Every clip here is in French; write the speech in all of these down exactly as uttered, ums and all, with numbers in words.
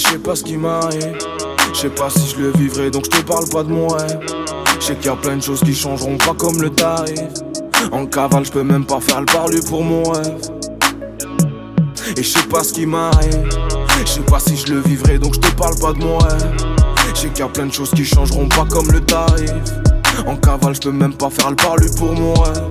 je sais pas ce qui m'arrive, je sais pas si je le vivrai, donc je te parle pas de mon rêve. Je sais qu'il y a plein de choses qui changeront pas comme le tarif. En cavale je peux même pas faire le parlu pour mon rêve. Et je sais pas ce qui m'arrive, je sais pas si je le vivrai, donc je te parle pas de mon rêve. Je sais qu'il y a plein de choses qui changeront pas comme le tarif. En cavale je peux même pas faire le parlu pour mon rêve.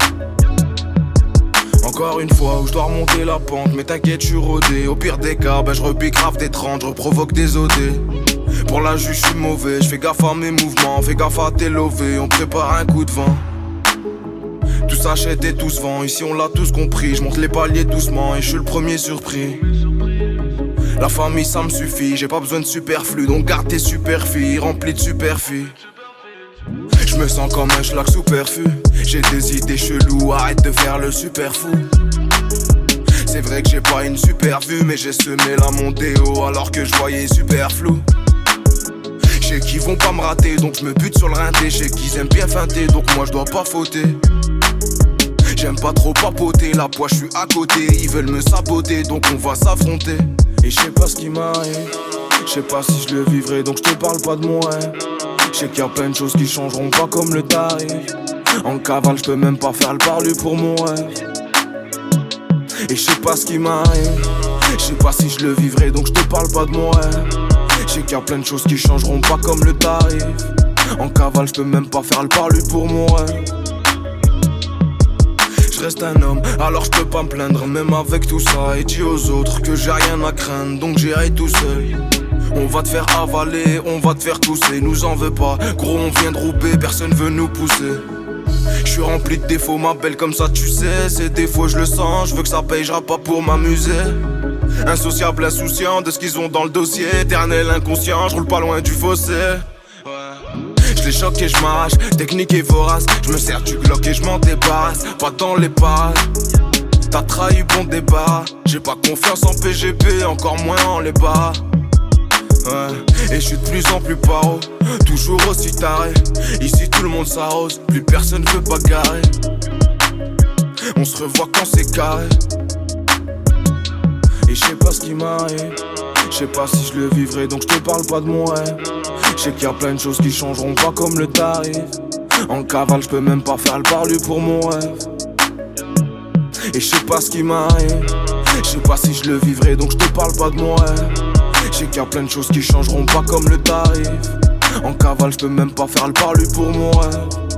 Encore une fois où je dois remonter la pente, mais t'inquiète je suis rodé. Au pire des cas, ben je repique grave des trente, je provoque des O D. Pour la juge je suis mauvais, je fais gaffe à mes mouvements, fais gaffe à tes lovés, on prépare un coup de vent. Tout s'achète et tout se vend, ici on l'a tous compris. Je monte les paliers doucement et je suis le premier surpris. La famille ça me suffit, j'ai pas besoin de superflu, donc garde tes super filles, remplis de super filles. Je me sens comme un schlag superflu, j'ai des idées cheloues, arrête de faire le super fou. C'est vrai que j'ai pas une super vue, mais j'ai semé la mondéo alors que je voyais super flou. Je sais qu'ils vont pas me rater, donc je me bute sur le rinté. Je sais qu'ils aiment bien feinter, donc moi je dois pas fauter. J'aime pas trop papoter, la poisse je suis à côté. Ils veulent me saboter, donc on va s'affronter. Et je sais pas ce qui m'arrive, je sais pas si je le vivrai, donc je te parle pas de mon rêve. Je sais qu'il y a plein de choses qui changeront pas comme le tarif. En cavale je peux même pas faire le parlu pour mon rêve. Et je sais pas ce qui m'arrive, je sais pas si je le vivrai, donc je te parle pas de mon rêve. Je sais qu'il y a plein de choses qui changeront pas comme le tarif. En cavale je peux même pas faire le parlu pour mon rêve. Je reste un homme, alors je peux pas me plaindre. Même avec tout ça, et dis aux autres que j'ai rien à craindre, donc j'irai tout seul. On va te faire avaler, on va te faire tousser. Nous en veux pas, gros on vient de Roubaix, personne veut nous pousser. Je suis rempli de défauts, ma belle, comme ça tu sais. Ces défauts je le sens, je veux que ça payera pas pour m'amuser. Insociable, insouciant de ce qu'ils ont dans le dossier. Éternel inconscient, je roule pas loin du fossé. Je les choque et je m'arrache, technique et vorace. Je me sers du Glock et je m'en débarrasse. Pas dans les parages, t'as trahi bon débat. J'ai pas confiance en P G P, encore moins en les bas. Ouais. Et je suis de plus en plus paro, toujours aussi taré. Ici tout le monde s'arrose, plus personne veut bagarrer. On se revoit quand c'est carré. Et je sais pas ce qui m'arrive, je sais pas si je le vivrai, donc je te parle pas de mon rêve. Je sais qu'il y a plein de choses qui changeront pas comme le tarif. En cavale je peux même pas faire le parlu pour mon rêve. Et je sais pas ce qui m'arrive, je sais pas si je le vivrai, donc je te parle pas de mon rêve. Je sais qu'il y a plein de choses qui changeront pas comme le tarif. En cavale je peux même pas faire le parlu pour mon rêve.